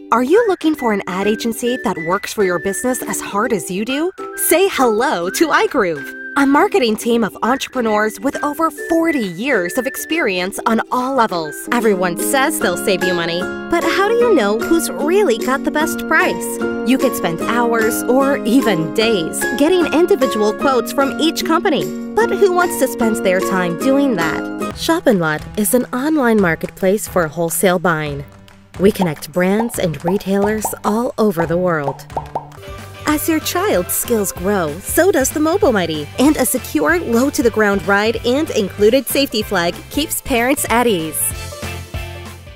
Are you looking for an ad agency that works for your business as hard as you do? Say hello to iGroove, a marketing team of entrepreneurs with over 40 years of experience on all levels. Everyone says they'll save you money, but how do you know who's really got the best price? You could spend hours or even days getting individual quotes from each company. But who wants to spend their time doing that? Shop & Lot is an online marketplace for wholesale buying. We connect brands and retailers all over the world. As your child's skills grow, so does the Mobile Mighty. And a secure, low-to-the-ground ride and included safety flag keeps parents at ease.